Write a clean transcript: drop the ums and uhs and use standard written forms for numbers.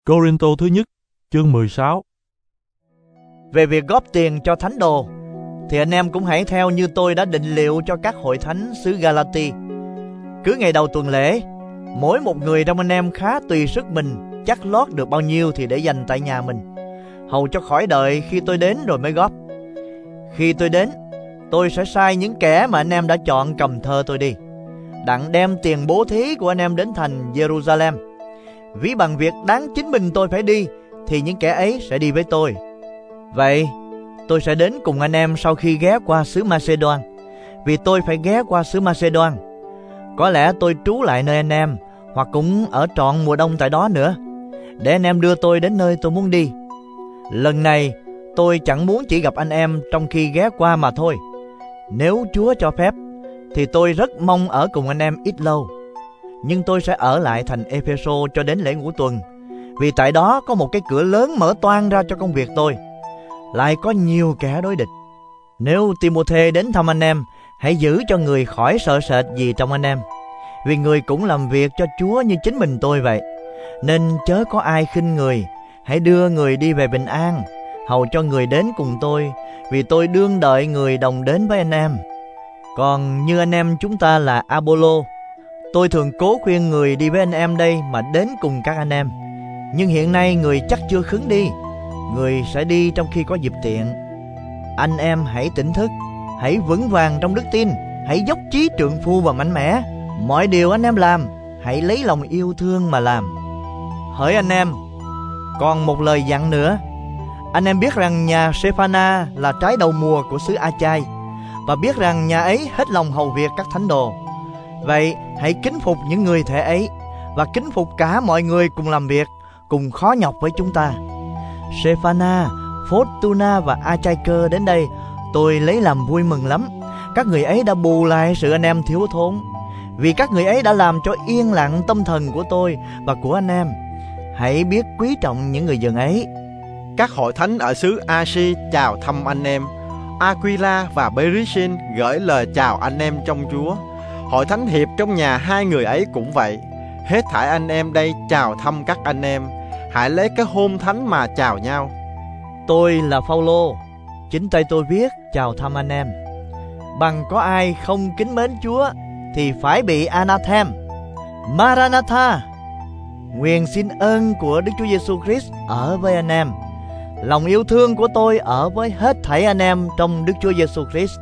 Cô-rinh-tô thứ nhất, chương 16. Về việc góp tiền cho thánh đồ, thì anh em cũng hãy theo như tôi đã định liệu cho các hội thánh xứ Galati. Cứ ngày đầu tuần lễ, mỗi một người trong anh em khá tùy sức mình chắc lót được bao nhiêu thì để dành tại nhà mình, hầu cho khỏi đợi khi tôi đến rồi mới góp. Khi tôi đến, tôi sẽ sai những kẻ mà anh em đã chọn cầm thơ tôi đi, đặng đem tiền bố thí của anh em đến thành Jerusalem. Ví bằng việc đáng chính mình tôi phải đi, thì những kẻ ấy sẽ đi với tôi. Vậy tôi sẽ đến cùng anh em sau khi ghé qua xứ Macedon, vì tôi phải ghé qua xứ Macedon. Có lẽ tôi trú lại nơi anh em, hoặc cũng ở trọn mùa đông tại đó nữa, để anh em đưa tôi đến nơi tôi muốn đi. Lần này tôi chẳng muốn chỉ gặp anh em trong khi ghé qua mà thôi. Nếu Chúa cho phép, thì tôi rất mong ở cùng anh em ít lâu. Nhưng tôi sẽ ở lại thành Epheso cho đến lễ Ngũ Tuần, vì tại đó có một cái cửa lớn mở toang ra cho công việc tôi, lại có nhiều kẻ đối địch. Nếu Timôthê đến thăm anh em, hãy giữ cho người khỏi sợ sệt gì trong anh em, vì người cũng làm việc cho Chúa như chính mình tôi vậy. Nên chớ có ai khinh người, hãy đưa người đi về bình an, hầu cho người đến cùng tôi, vì tôi đương đợi người đồng đến với anh em. Còn như anh em chúng ta là Apollo, tôi thường cố khuyên người đi với anh em đây mà đến cùng các anh em. Nhưng hiện nay người chắc chưa khứng đi, người sẽ đi trong khi có dịp tiện. Anh em hãy tỉnh thức, hãy vững vàng trong đức tin, hãy dốc chí trượng phu và mạnh mẽ. Mọi điều anh em làm, hãy lấy lòng yêu thương mà làm. Hỡi anh em, còn một lời dặn nữa. Anh em biết rằng nhà Sephana là trái đầu mùa của xứ Achai, và biết rằng nhà ấy hết lòng hầu việc các thánh đồ. Vậy hãy kính phục những người thể ấy, và kính phục cả mọi người cùng làm việc, cùng khó nhọc với chúng ta. Sephana, Phốt-tu-na và Achai-cơ đến đây, tôi lấy làm vui mừng lắm. Các người ấy đã bù lại sự anh em thiếu thốn, vì các người ấy đã làm cho yên lặng tâm thần của tôi và của anh em. Hãy biết quý trọng những người dân ấy. Các hội thánh ở xứ Asia chào thăm anh em. Aquila và Perishin gửi lời chào anh em trong Chúa. Hội thánh hiệp trong nhà hai người ấy cũng vậy. Hết thảy anh em đây chào thăm các anh em. Hãy lấy cái hôn thánh mà chào nhau. Tôi là Phaolô, chính tay tôi viết chào thăm anh em. Bằng có ai không kính mến Chúa thì phải bị anathem. Maranatha. Nguyện xin ơn của Đức Chúa Giêsu Christ ở với anh em. Lòng yêu thương của tôi ở với hết thảy anh em trong Đức Chúa Giêsu Christ.